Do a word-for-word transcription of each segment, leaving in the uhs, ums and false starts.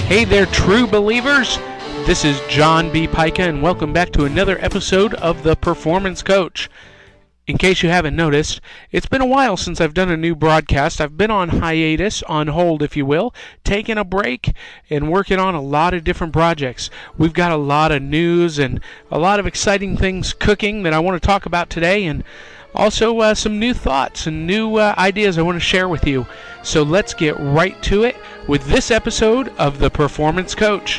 Hey there, true believers. This is John B. Pica, and welcome back to another episode of The Performance Coach. In case you haven't noticed, it's been a while since I've done a new broadcast. I've been on hiatus, on hold if you will, taking a break and working on a lot of different projects. We've got a lot of news and a lot of exciting things cooking that I want to talk about today, and also uh, some new thoughts and new uh, ideas I want to share with you. So let's get right to it with this episode of The Performance Coach.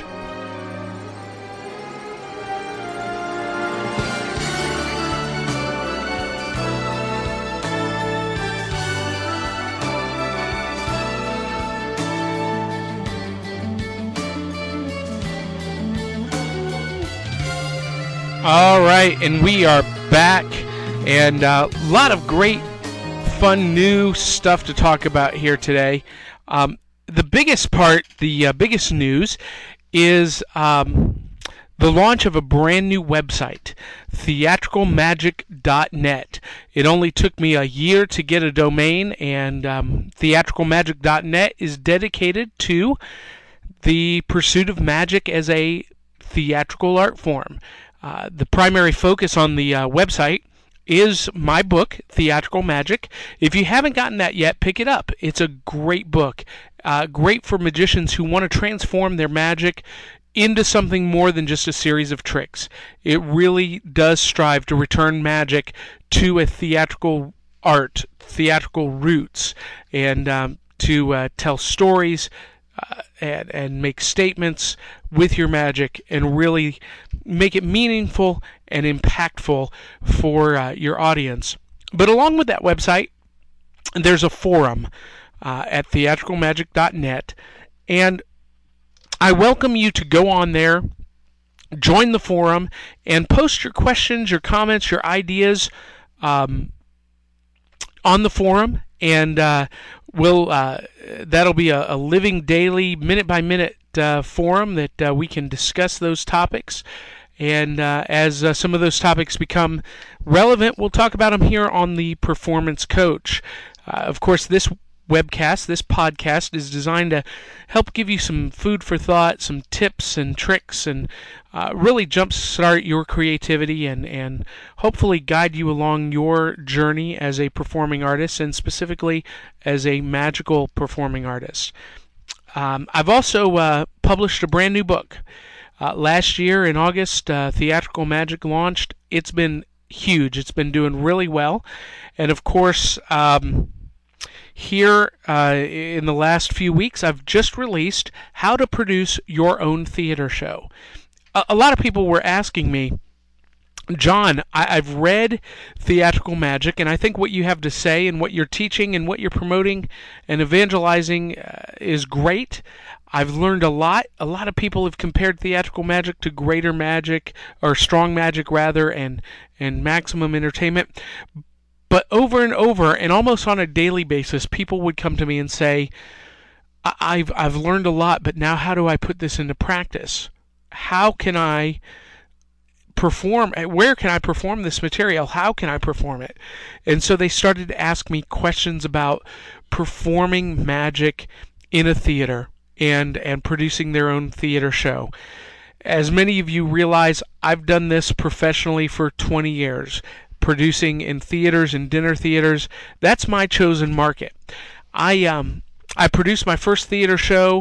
All right, and we are back, and a uh, lot of great, fun, new stuff to talk about here today. Um, the biggest part, the uh, biggest news, is um, the launch of a brand new website, theatrical magic dot net. It only took me a year to get a domain, and um, theatrical magic dot net is dedicated to the pursuit of magic as a theatrical art form. Uh, the primary focus on the uh, website is my book, Theatrical Magic. If you haven't gotten that yet, pick it up. It's a great book, uh, great for magicians who want to transform their magic into something more than just a series of tricks. It really does strive to return magic to a theatrical art, theatrical roots, and um, to uh, tell stories Uh, and, and make statements with your magic and really make it meaningful and impactful for uh, your audience. But along with that website, there's a forum uh, at theatrical magic dot net, and I welcome you to go on there, join the forum, and post your questions, your comments, your ideas um, on the forum, and uh, we'll uh, that'll be a, a living daily, minute-by-minute uh, forum that uh, we can discuss those topics. And uh, as uh, some of those topics become relevant, we'll talk about them here on the Performance Coach. Uh, of course, this webcast, this podcast, is designed to help give you some food for thought, some tips and tricks, and uh, really jumpstart your creativity and, and hopefully guide you along your journey as a performing artist, and specifically as a magical performing artist. Um, I've also uh, published a brand new book. Uh, last year in August, uh, Theatrical Magic launched. It's been huge. It's been doing really well. And of course, um, Here, uh, in the last few weeks, I've just released How to Produce Your Own Theater Show. A, a lot of people were asking me, John, I, I've read Theatrical Magic, and I think what you have to say and what you're teaching and what you're promoting and evangelizing uh, is great. I've learned a lot. A lot of people have compared Theatrical Magic to Greater Magic, or Strong Magic, rather, and, and Maximum Entertainment. But over and over, and almost on a daily basis, people would come to me and say, I've I've learned a lot, but now how do I put this into practice? How can I perform? Where can I perform this material? How can I perform it? And so they started to ask me questions about performing magic in a theater and, and producing their own theater show. As many of you realize, I've done this professionally for twenty years. Producing in theaters and dinner theaters. That's my chosen market. I um I produced my first theater show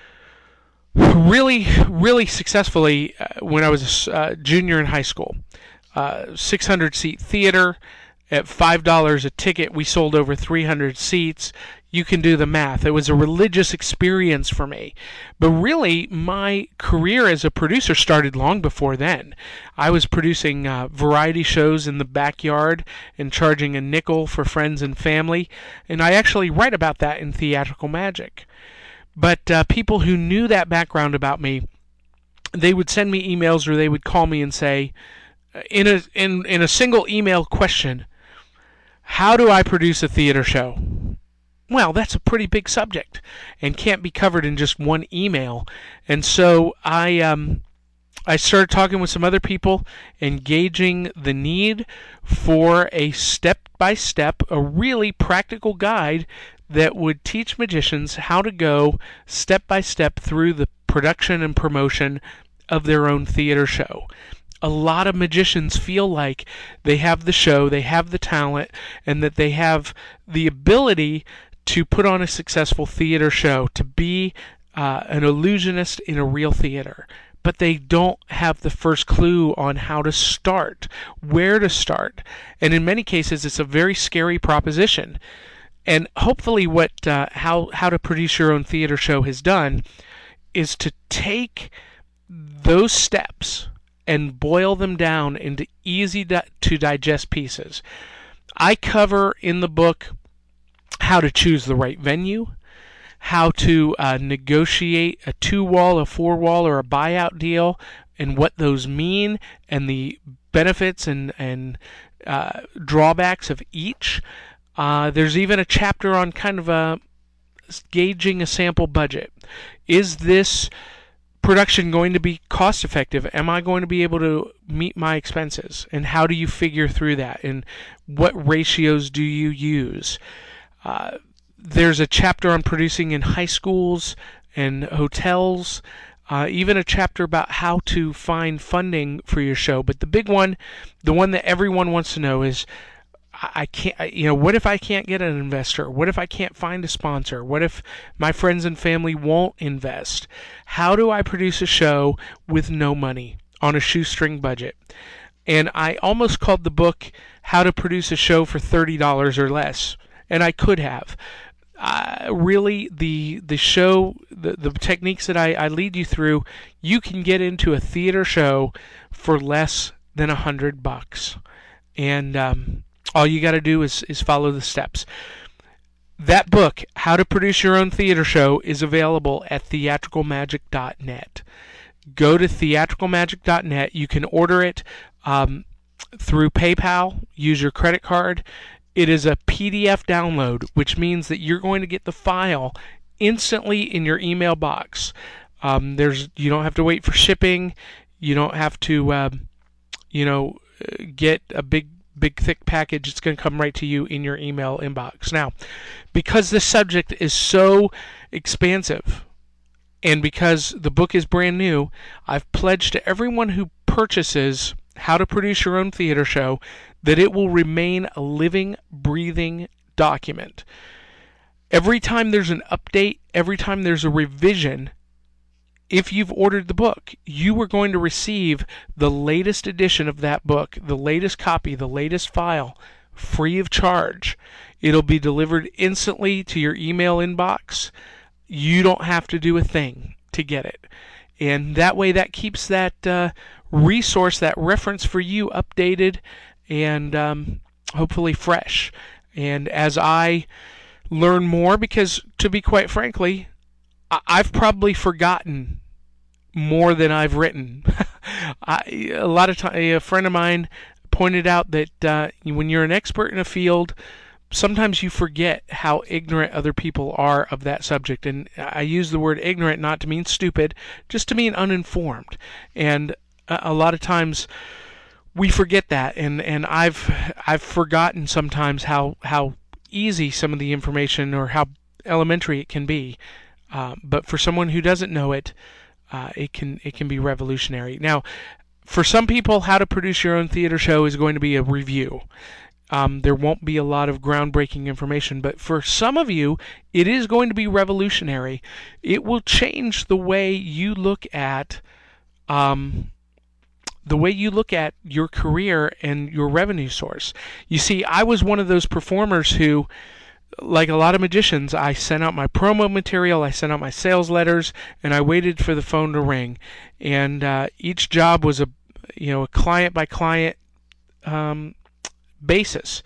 really really successfully uh, when I was a uh, junior in high school. Uh, six hundred seat theater at five dollars a ticket. We sold over three hundred seats. You can do the math. It was a religious experience for me. But really, my career as a producer started long before then. I was producing uh, variety shows in the backyard and charging a nickel for friends and family. And I actually write about that in Theatrical Magic. But uh, people who knew that background about me, they would send me emails or they would call me and say, in a, in, in a single email question, how do I produce a theater show? Well, that's a pretty big subject and can't be covered in just one email. And so I um, I started talking with some other people, engaging the need for a step-by-step, a really practical guide that would teach magicians how to go step-by-step through the production and promotion of their own theater show. A lot of magicians feel like they have the show, they have the talent, and that they have the ability to put on a successful theater show, to be uh, an illusionist in a real theater. But they don't have the first clue on how to start, where to start. And in many cases, it's a very scary proposition. And hopefully what uh, how, how to produce your own theater show has done is to take those steps and boil them down into easy to digest pieces. I cover in the book how to choose the right venue, how to uh, negotiate a two-wall, a four-wall, or a buyout deal, and what those mean, and the benefits and, and uh, drawbacks of each. Uh, there's even a chapter on kind of a gauging a sample budget. Is this production going to be cost effective? Am I going to be able to meet my expenses? And how do you figure through that? And what ratios do you use? Uh, there's a chapter on producing in high schools and hotels, uh, even a chapter about how to find funding for your show. But the big one, the one that everyone wants to know is, I can't, you know, what if I can't get an investor? What if I can't find a sponsor? What if my friends and family won't invest? How do I produce a show with no money on a shoestring budget? And I almost called the book How to Produce a Show for thirty dollars or Less. And I could have. Uh, really, the the show, the, the techniques that I, I lead you through, you can get into a theater show for less than a hundred bucks. And, um, all you got to do is, is follow the steps. That book, How to Produce Your Own Theater Show, is available at theatrical magic dot net. Go to theatrical magic dot net. You can order it um, through PayPal. Use your credit card. It is a P D F download, which means that you're going to get the file instantly in your email box. Um, there's you don't have to wait for shipping. You don't have to, um, you know, get a big big thick package. It's going to come right to you in your email inbox. Now, because this subject is so expansive and because the book is brand new, I've pledged to everyone who purchases How to Produce Your Own Theater Show that it will remain a living, breathing document. Every time there's an update, every time there's a revision, if you've ordered the book, you are going to receive the latest edition of that book, the latest copy, the latest file, free of charge. It'll be delivered instantly to your email inbox. You don't have to do a thing to get it. And that way that keeps that uh, resource, that reference for you updated and um, hopefully fresh. And as I learn more, because to be quite frankly, I've probably forgotten more than I've written. I, a lot of time, a friend of mine pointed out that uh, when you're an expert in a field, sometimes you forget how ignorant other people are of that subject. And I use the word ignorant not to mean stupid, just to mean uninformed. And a, a lot of times we forget that. And, and I've I've forgotten sometimes how how easy some of the information or how elementary it can be. Uh, but for someone who doesn't know it, uh, it can it can be revolutionary. Now, for some people, How to Produce Your Own Theater Show is going to be a review. Um, there won't be a lot of groundbreaking information, but for some of you, it is going to be revolutionary. It will change the way you look at um, the way you look at your career and your revenue source. You see, I was one of those performers who, like a lot of magicians, I sent out my promo material, I sent out my sales letters, and I waited for the phone to ring. And uh, each job was a, you know, a client by client um, basis.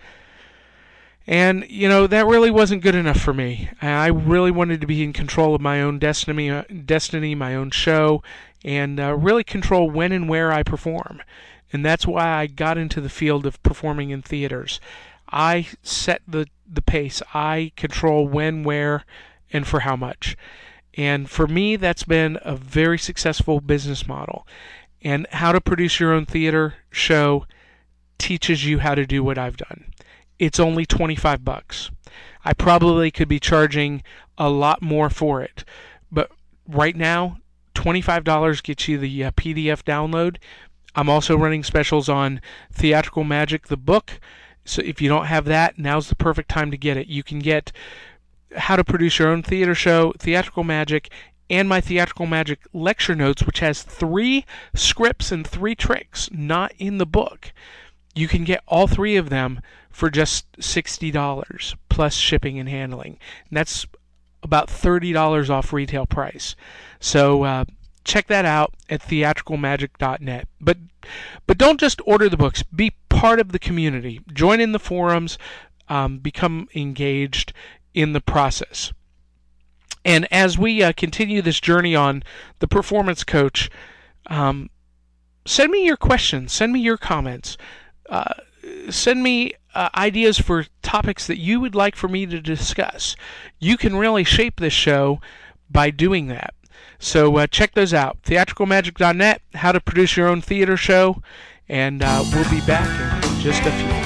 And you know that really wasn't good enough for me. I really wanted to be in control of my own destiny, uh, destiny, my own show, and uh, really control when and where I perform. And that's why I got into the field of performing in theaters. I set the, the pace. I control when, where, and for how much. And for me, that's been a very successful business model. And How to Produce Your Own Theater Show teaches you how to do what I've done. It's only twenty-five bucks. I probably could be charging a lot more for it. But right now, twenty-five dollars gets you the uh, P D F download. I'm also running specials on Theatrical Magic, the book. So if you don't have that, now's the perfect time to get it. You can get How to Produce Your Own Theater Show, Theatrical Magic, and my Theatrical Magic lecture notes, which has three scripts and three tricks not in the book. You can get all three of them for just sixty dollars plus shipping and handling. And that's about thirty dollars off retail price. So uh, check that out at theatrical magic dot net. But but don't just order the books. Be part of the community. Join in the forums. Um, become engaged in the process. And as we uh, continue this journey on the Performance Coach, um, send me your questions. Send me your comments. Uh, send me uh, ideas for topics that you would like for me to discuss. You can really shape this show by doing that. So uh, check those out. theatrical magic dot net, How to Produce Your Own Theater Show, and uh, we'll be back in just a few.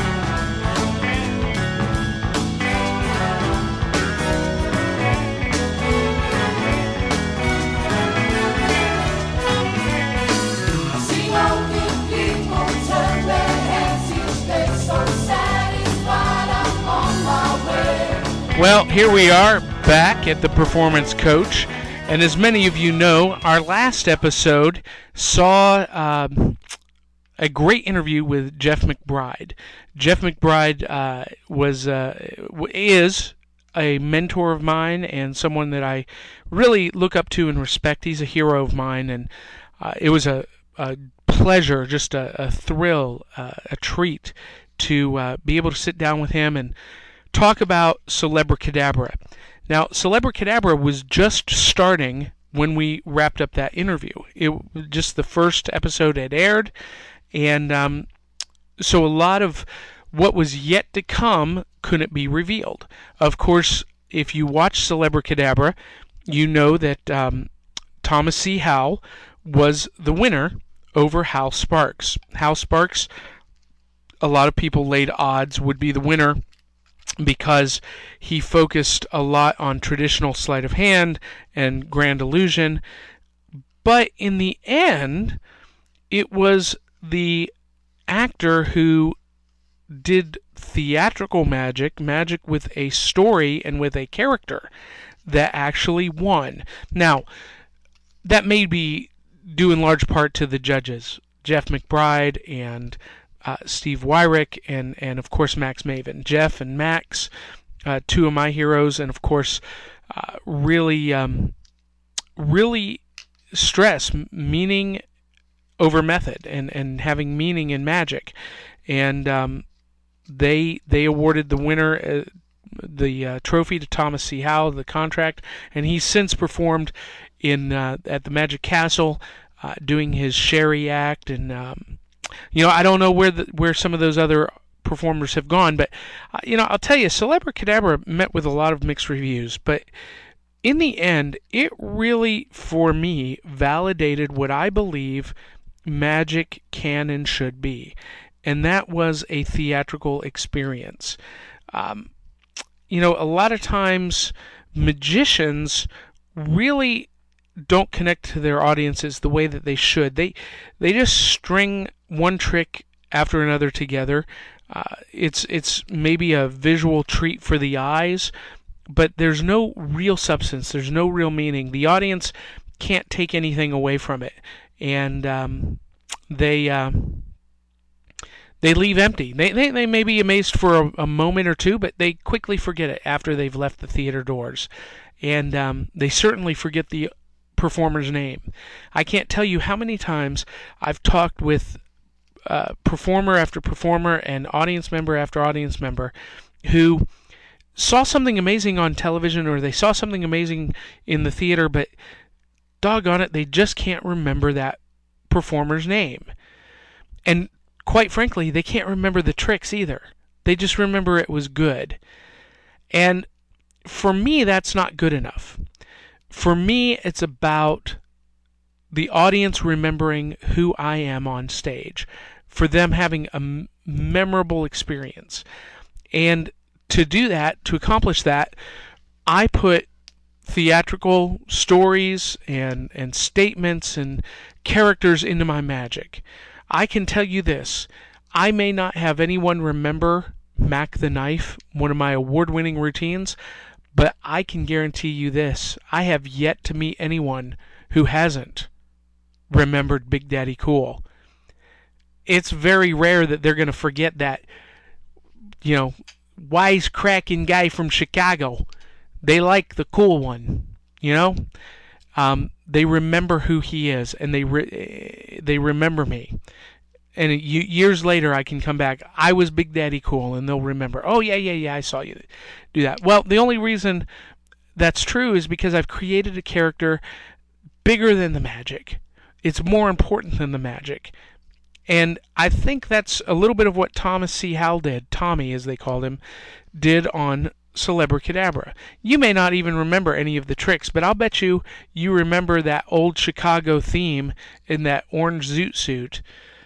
Well, here we are back at the Performance Coach, and as many of you know, our last episode saw um, a great interview with Jeff McBride. Jeff McBride uh, was uh, is a mentor of mine and someone that I really look up to and respect. He's a hero of mine, and uh, it was a, a pleasure, just a, a thrill, uh, a treat to uh, be able to sit down with him and talk about Celebracadabra. Now, Celebracadabra was just starting when we wrapped up that interview. It just the first episode had aired, and um, so a lot of what was yet to come couldn't be revealed. Of course, if you watch Celebracadabra, you know that um, Thomas C. Howell was the winner over Hal Sparks. Hal Sparks, a lot of people laid odds, would be the winner because he focused a lot on traditional sleight of hand and grand illusion. But in the end, it was the actor who did theatrical magic, magic with a story and with a character, that actually won. Now, that may be due in large part to the judges, Jeff McBride and Uh, Steve Wyrick, and, and of course Max Maven. Jeff and Max, uh, two of my heroes, and of course uh, really um, really stress meaning over method, and, and having meaning in magic. And um, they they awarded the winner uh, the uh, trophy to Thomas C. Howell, the contract, and he's since performed in uh, at the Magic Castle, uh, doing his Sherry act, and um, you know, I don't know where the, where some of those other performers have gone, but uh, you know, I'll tell you, Celebracadabra met with a lot of mixed reviews, but in the end, it really, for me, validated what I believe magic can and should be, and that was a theatrical experience. Um, you know, a lot of times magicians really don't connect to their audiences the way that they should. They they just string one trick after another together. Uh, it's it's maybe a visual treat for the eyes, but there's no real substance. There's no real meaning. The audience can't take anything away from it, and um, they uh, they leave empty. They, they they may be amazed for a, a moment or two, but they quickly forget it after they've left the theater doors, and um, they certainly forget the performer's name. I can't tell you how many times I've talked with uh, performer after performer and audience member after audience member who saw something amazing on television, or they saw something amazing in the theater, but doggone it, they just can't remember that performer's name. And quite frankly, they can't remember the tricks either. They just remember it was good. And for me, that's not good enough. For me, it's about the audience remembering who I am on stage, for them having a m- memorable experience. And to do that, to accomplish that, I put theatrical stories and, and statements and characters into my magic. I can tell you this. I may not have anyone remember Mac the Knife, one of my award-winning routines, but I can guarantee you this. I have yet to meet anyone who hasn't remembered Big Daddy Cool. It's very rare that they're going to forget that, you know, wisecracking guy from Chicago. They like the cool one, you know? Um, they remember who he is, and they re- they remember me. And it, years later, I can come back. I was Big Daddy Cool, and they'll remember. Oh yeah, yeah, yeah. I saw you do that. Well, the only reason that's true is because I've created a character bigger than the magic. It's more important than the magic. And I think that's a little bit of what Thomas C. Howell did, Tommy as they called him, did on Celebracadabra. You may not even remember any of the tricks, but I'll bet you you remember that old Chicago theme in that orange zoot suit.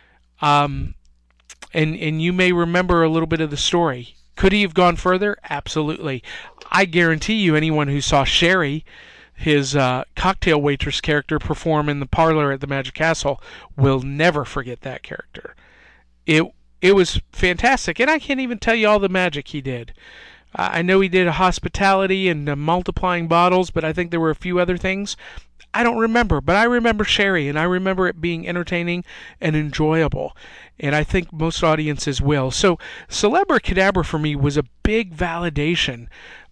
Um, and, and you may remember a little bit of the story. Could he have gone further? Absolutely. I guarantee you anyone who saw Sherry, his uh, cocktail waitress character, perform in the parlor at the Magic Castle will never forget that character. It it was fantastic, and I can't even tell you all the magic he did. Uh, I know he did a hospitality and uh, multiplying bottles, but I think there were a few other things. I don't remember, but I remember Sherry, and I remember it being entertaining and enjoyable, and I think most audiences will. So Celebracadabra for me was a big validation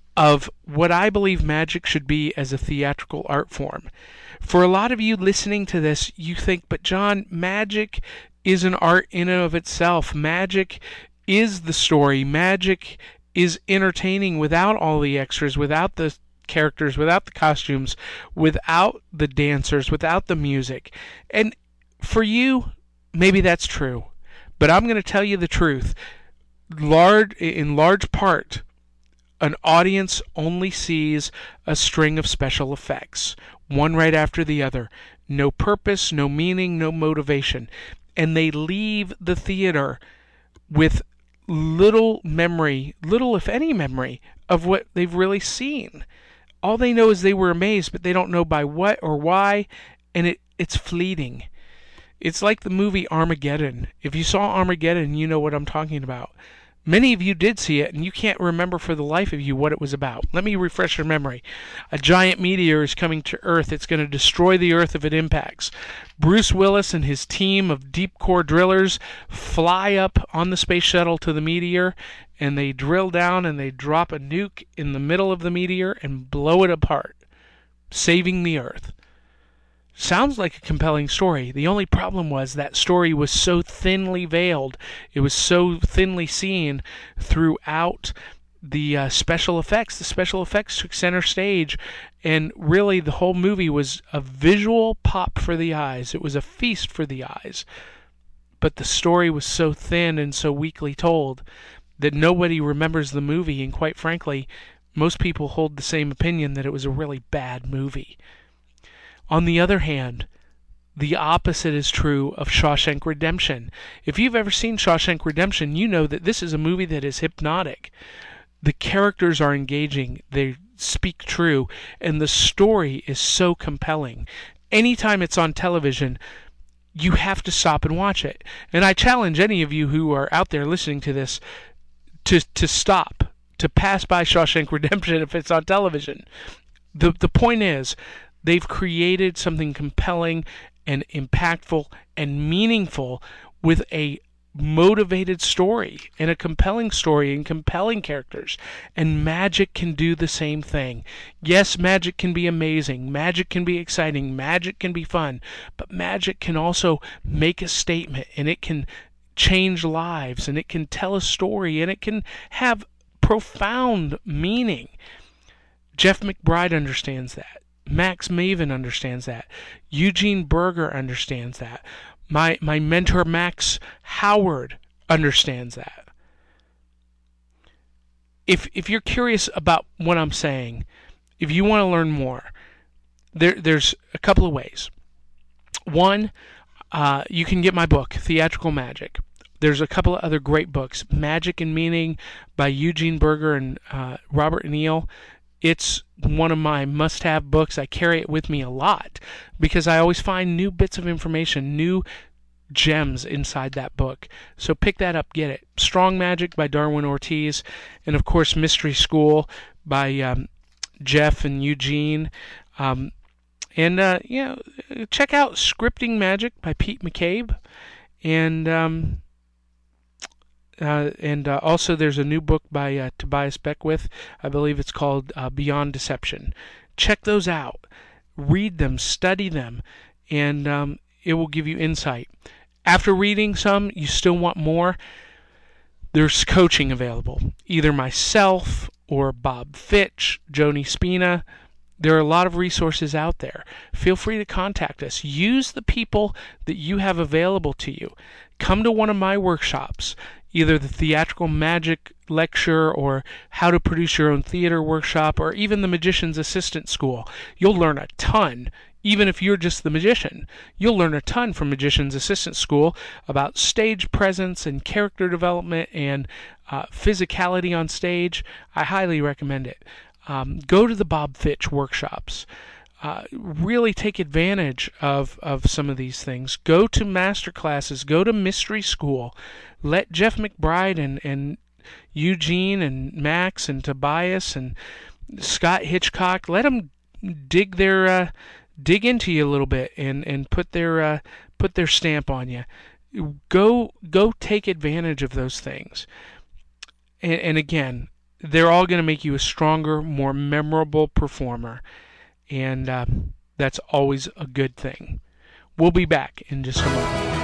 of what I believe magic should be as a theatrical art form. For a lot of you listening to this, you think, but John, magic is an art in and of itself. Magic is the story. Magic is entertaining without all the extras, without the characters, without the costumes, without the dancers, without the music. And for you, maybe that's true. But I'm going to tell you the truth. Large, in large part, an audience only sees a string of special effects, one right after the other. No purpose, no meaning, no motivation. And they leave the theater with little memory, little if any memory, of what they've really seen. All they know is they were amazed, but they don't know by what or why, and it, it's fleeting. It's like the movie Armageddon. If you saw Armageddon, you know what I'm talking about. Many of you did see it, and you can't remember for the life of you what it was about. Let me refresh your memory. A giant meteor is coming to Earth. It's going to destroy the Earth if it impacts. Bruce Willis and his team of deep core drillers fly up on the space shuttle to the meteor, and they drill down and they drop a nuke in the middle of the meteor and blow it apart, saving the Earth. Sounds like a compelling story. The only problem was that story was so thinly veiled. It was so thinly seen throughout the uh, special effects. The special effects took center stage, and really the whole movie was a visual pop for the eyes. It was a feast for the eyes. But the story was so thin and so weakly told that nobody remembers the movie, and quite frankly, most people hold the same opinion that it was a really bad movie. On the other hand, the opposite is true of Shawshank Redemption. If you've ever seen Shawshank Redemption, you know that this is a movie that is hypnotic. The characters are engaging, they speak true, and the story is so compelling. Anytime it's on television, you have to stop and watch it. And I challenge any of you who are out there listening to this to to stop, to pass by Shawshank Redemption if it's on television. The the point is, they've created something compelling and impactful and meaningful with a motivated story and a compelling story and compelling characters. And magic can do the same thing. Yes, magic can be amazing. Magic can be exciting. Magic can be fun. But magic can also make a statement, and it can change lives, and it can tell a story, and it can have profound meaning. Jeff McBride understands that. Max Maven understands that. Eugene Berger understands that. My my mentor Max Howard understands that. If if you're curious about what I'm saying, if you want to learn more, there there's a couple of ways. One, uh, you can get my book, Theatrical Magic. There's a couple of other great books, Magic and Meaning by Eugene Berger and uh, Robert Neal. It's one of my must-have books. I carry it with me a lot because I always find new bits of information, new gems inside that book. So pick that up, get it. Strong Magic by Darwin Ortiz, and of course Mystery School by um, Jeff and Eugene. Um, and uh, you know, check out Scripting Magic by Pete McCabe, and um, uh, and uh, also there's a new book by uh, Tobias Beckwith. I believe it's called uh, Beyond Deception. Check those out. Read them, study them, and um, it will give you insight. After reading some, you still want more, there's coaching available. Either myself or Bob Fitch, Joni Spina. There are a lot of resources out there. Feel free to contact us. Use the people that you have available to you. Come to one of my workshops, either the Theatrical Magic lecture or how to produce your own theater workshop or even the Magician's Assistant School. You'll learn a ton. Even if you're just the magician, you'll learn a ton from Magician's Assistant School about stage presence and character development and uh, physicality on stage. I highly recommend it. Um, go to the Bob Fitch workshops. Uh, really take advantage of, of some of these things. Go to master classes. Go to Mystery School. Let Jeff McBride and, and Eugene and Max and Tobias and Scott Hitchcock, let them dig their... Uh, dig into you a little bit and, and put their uh, put their stamp on you. Go go take advantage of those things. And, and again, they're all going to make you a stronger, more memorable performer, and uh, that's always a good thing. We'll be back in just a moment.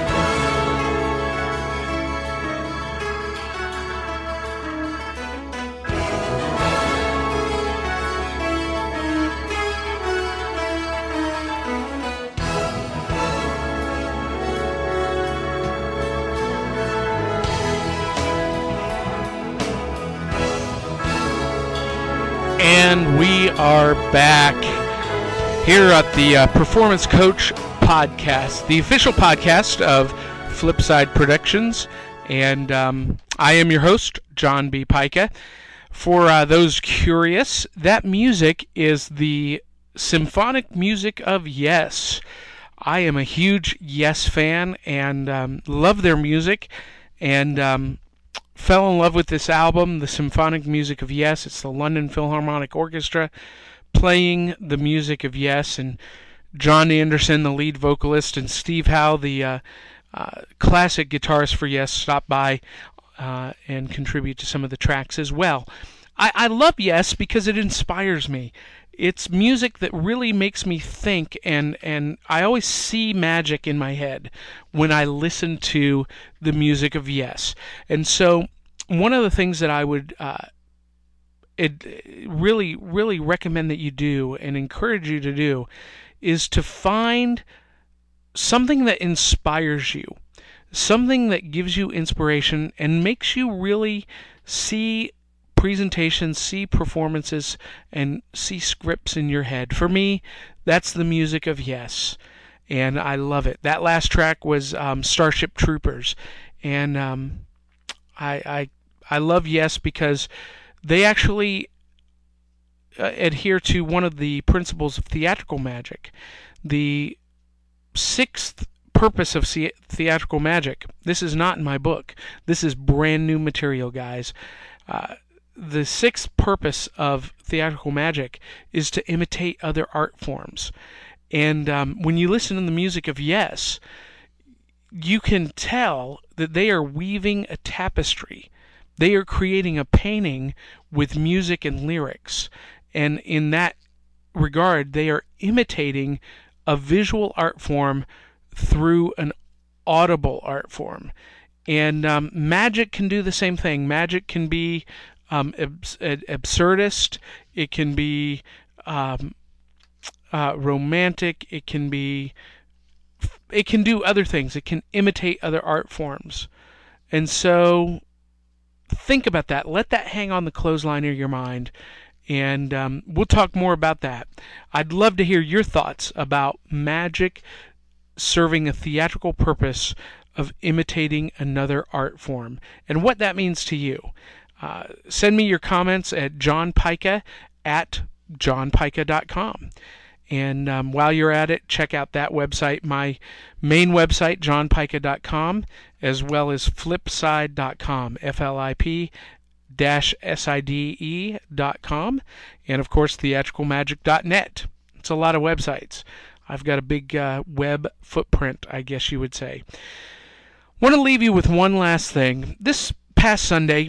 And we are back here at the uh, Performance Coach Podcast, the official podcast of Flipside Productions. And um, I am your host, John B. Pica. For uh, those curious, that music is the symphonic music of Yes. I am a huge Yes fan and um, love their music. And... Um, fell in love with this album, the symphonic music of Yes. It's the London Philharmonic Orchestra playing the music of Yes, and John Anderson, the lead vocalist, and Steve Howe, the uh, uh, classic guitarist for Yes, stop by uh, and contribute to some of the tracks as well. I, I love Yes because it inspires me. It's music that really makes me think, and, and I always see magic in my head when I listen to the music of Yes. And so one of the things that I would uh, it really, really recommend that you do and encourage you to do is to find something that inspires you, something that gives you inspiration and makes you really see presentations, see performances, and see scripts in your head. For me, that's the music of Yes, and I love it. That last track was um, Starship Troopers, and um, I, I I love Yes because they actually uh, adhere to one of the principles of theatrical magic. The sixth purpose of the- theatrical magic. This is not in my book. This is brand new material, guys. Uh, The sixth purpose of theatrical magic is to imitate other art forms. And um, when you listen to the music of Yes, you can tell that they are weaving a tapestry. They are creating a painting with music and lyrics. And in that regard, they are imitating a visual art form through an audible art form. And um, magic can do the same thing. Magic can be Um, abs- absurdist, it can be um, uh, romantic, it can be, it can do other things, it can imitate other art forms. And so think about that, let that hang on the clothesline of your mind, and um, we'll talk more about that. I'd love to hear your thoughts about magic serving a theatrical purpose of imitating another art form, and what that means to you. Uh, send me your comments at johnpica at john pica dot com. And um, while you're at it, check out that website, my main website, john pica dot com, as well as flipside dot com, F L I P S I D E dot com, and of course theatrical magic dot net. It's a lot of websites. I've got a big uh, web footprint, I guess you would say. Want to leave you with one last thing. This past Sunday,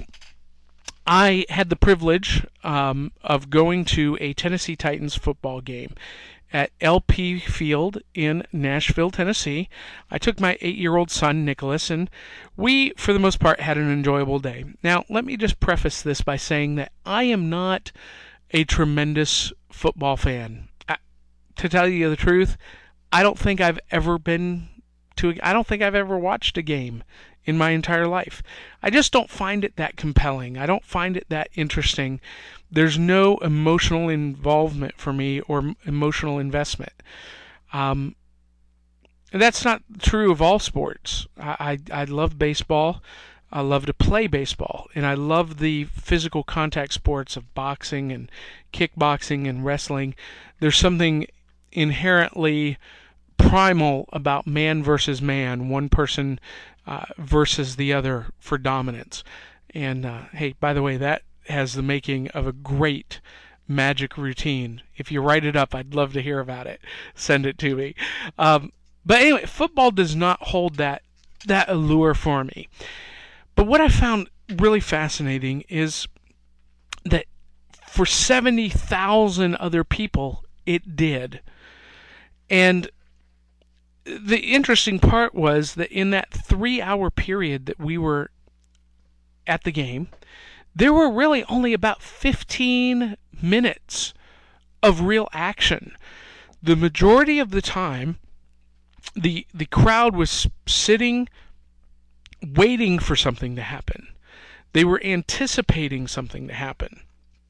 I had the privilege um, of going to a Tennessee Titans football game at L P Field in Nashville, Tennessee. I took my eight-year-old son, Nicholas, and we, for the most part, had an enjoyable day. Now, let me just preface this by saying that I am not a tremendous football fan. I, to tell you the truth, I don't think I've ever been to a, I don't think I've ever watched a game in my entire life. I just don't find it that compelling. I don't find it that interesting. There's no emotional involvement for me or emotional investment. Um, that's not true of all sports. I, I, I love baseball. I love to play baseball. And I love the physical contact sports of boxing and kickboxing and wrestling. There's something inherently primal about man versus man, one person uh, versus the other for dominance. And uh, hey, by the way, that has the making of a great magic routine. If you write it up, I'd love to hear about it. Send it to me. Um, but anyway, football does not hold that that allure for me. But what I found really fascinating is that for seventy thousand other people, it did. And the interesting part was that in that three-hour period that we were at the game, there were really only about fifteen minutes of real action. The majority of the time, the the crowd was sitting, waiting for something to happen. They were anticipating something to happen.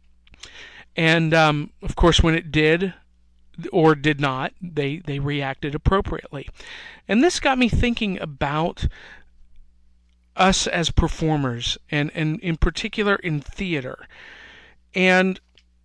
And, um, of course, when it did, or did not, they, they reacted appropriately. And this got me thinking about us as performers, and, and in particular in theater, and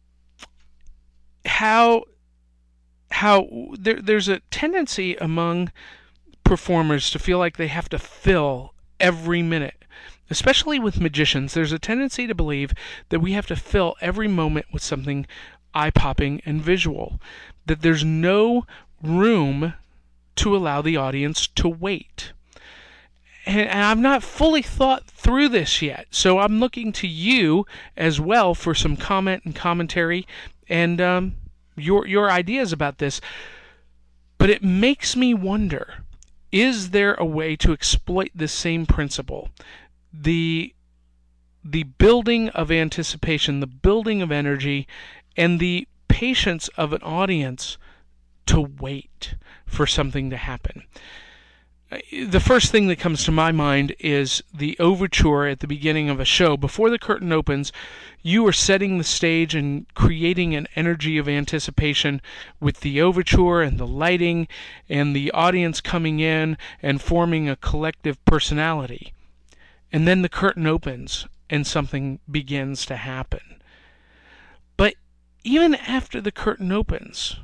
how how there, there's a tendency among performers to feel like they have to fill every minute. Especially with magicians, there's a tendency to believe that we have to fill every moment with something eye-popping and visual, that there's no room to allow the audience to wait. And I've not fully thought through this yet, so I'm looking to you as well for some comment and commentary and um, your your ideas about this. But it makes me wonder, is there a way to exploit this same principle? The, the building of anticipation, the building of energy, and the patience of an audience to wait for something to happen. The first thing that comes to my mind is the overture at the beginning of a show. Before the curtain opens, you are setting the stage and creating an energy of anticipation with the overture and the lighting and the audience coming in and forming a collective personality. And then the curtain opens and something begins to happen. But even after the curtain opens,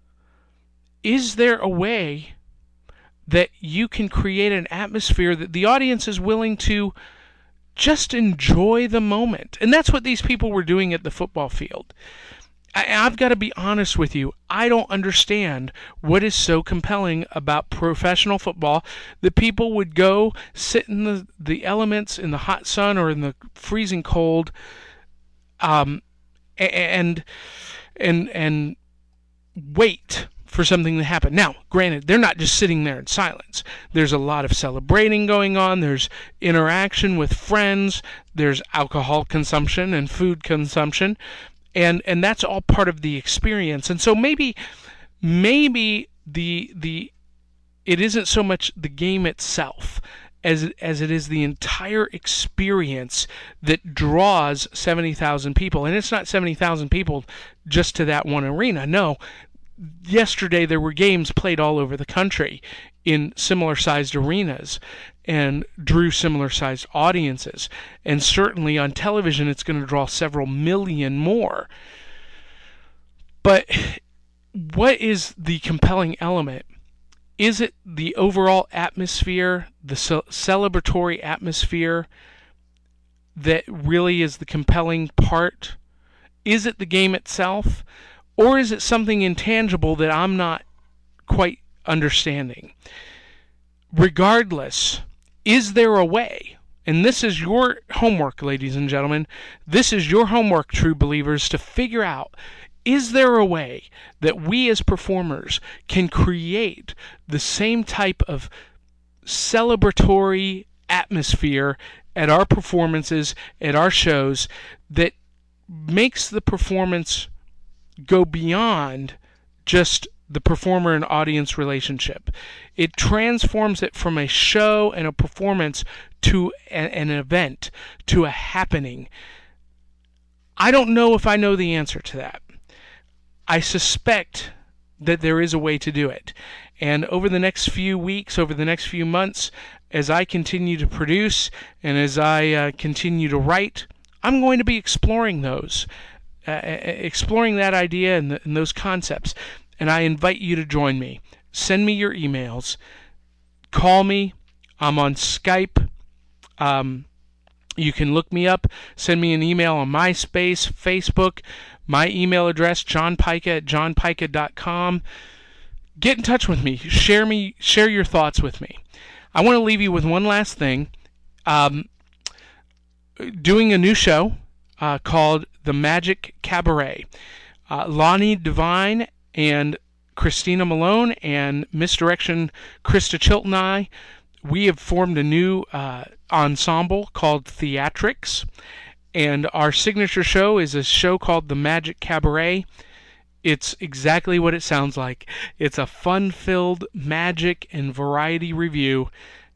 is there a way that you can create an atmosphere that the audience is willing to just enjoy the moment? And that's what these people were doing at the football field. I, I've got to be honest with you. I don't understand what is so compelling about professional football that people would go sit in the, the elements in the hot sun or in the freezing cold um, and and and wait for something to happen. Now, granted, they're not just sitting there in silence. There's a lot of celebrating going on. There's interaction with friends. There's alcohol consumption and food consumption. And and that's all part of the experience. And so maybe maybe the the it isn't so much the game itself as as it is the entire experience that draws seventy thousand people. And it's not seventy thousand people just to that one arena. No. Yesterday there were games played all over the country in similar sized arenas and drew similar sized audiences, and certainly on television it's going to draw several million more. But what is the compelling element? Is it the overall atmosphere, the ce- celebratory atmosphere that really is the compelling part? Is it the game itself? Or is it something intangible that I'm not quite understanding? Regardless, is there a way? And this is your homework, ladies and gentlemen. This is your homework, true believers, to figure out, is there a way that we as performers can create the same type of celebratory atmosphere at our performances, at our shows, that makes the performance go beyond just the performer and audience relationship? It transforms it from a show and a performance to an, an event, to a happening. I don't know if I know the answer to that. I suspect that there is a way to do it. And over the next few weeks, over the next few months, as I continue to produce and as I uh, continue to write, I'm going to be exploring those, uh, exploring that idea and, the, and those concepts. And I invite you to join me. Send me your emails. Call me. I'm on Skype. Um, you can look me up. Send me an email on MySpace, Facebook. My email address, johnpica at johnpica dot com. Get in touch with me. Share me. Share your thoughts with me. I want to leave you with one last thing. Um, doing a new show uh, called The Magic Cabaret. Uh, Lonnie Devine and Christina Malone and Misdirection Krista Chilton and I, we have formed a new uh, ensemble called Theatrics, and our signature show is a show called The Magic Cabaret. It's exactly what it sounds like. It's a fun-filled magic and variety review.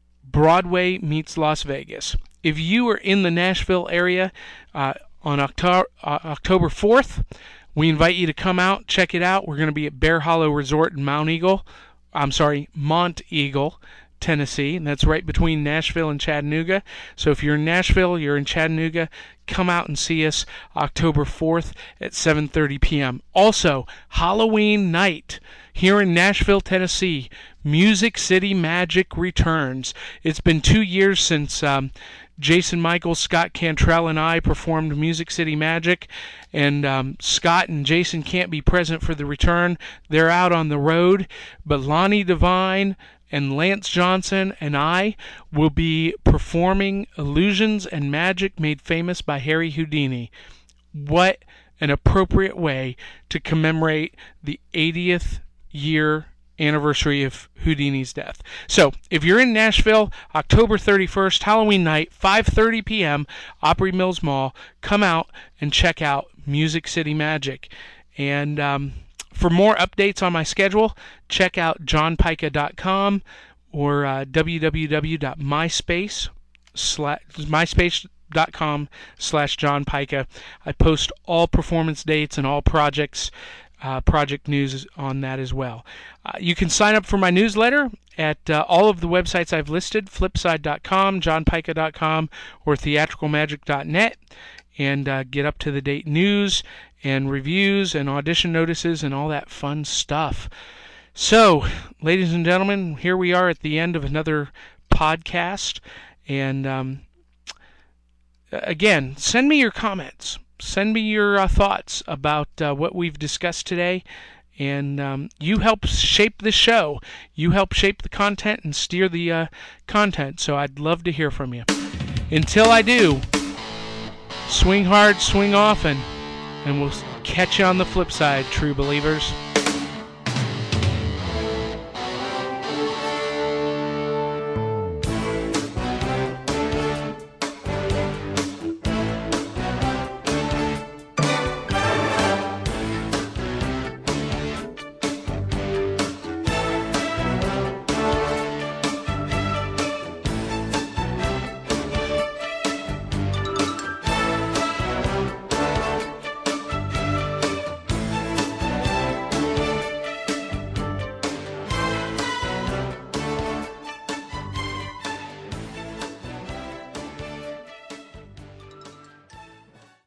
Broadway meets Las Vegas. If you are in the Nashville area uh, on Octo- uh, October fourth, we invite you to come out, check it out. We're going to be at Bear Hollow Resort in Mount Eagle. I'm sorry, Mont Eagle, Tennessee, and that's right between Nashville and Chattanooga. So if you're in Nashville, you're in Chattanooga, come out and see us October fourth at seven thirty p.m. Also, Halloween night here in Nashville, Tennessee, Music City Magic returns. It's been two years since um, Jason Michaels, Scott Cantrell, and I performed Music City Magic, and um, Scott and Jason can't be present for the return. They're out on the road, but Lonnie Devine and Lance Johnson and I will be performing Illusions and Magic Made Famous by Harry Houdini. What an appropriate way to commemorate the eightieth year anniversary of Houdini's death. So, if you're in Nashville, October thirty-first, Halloween night, five thirty p.m., Opry Mills Mall, come out and check out Music City Magic. And um, for more updates on my schedule, check out john pica dot com or uh, w w w dot myspace slash myspace dot com slash John Pica. I post all performance dates and all projects, uh, project news on that as well. Uh, you can sign up for my newsletter at uh, all of the websites I've listed, flipside dot com, john pica dot com, or theatrical magic dot net, and uh, get up to the date news and reviews and audition notices and all that fun stuff. So, ladies and gentlemen, here we are at the end of another podcast. And um, again, send me your comments. Send me your uh, thoughts about uh, what we've discussed today. And um, you help shape the show. You help shape the content and steer the uh, content. So I'd love to hear from you. Until I do, swing hard, swing often, and we'll catch you on the flip side, true believers.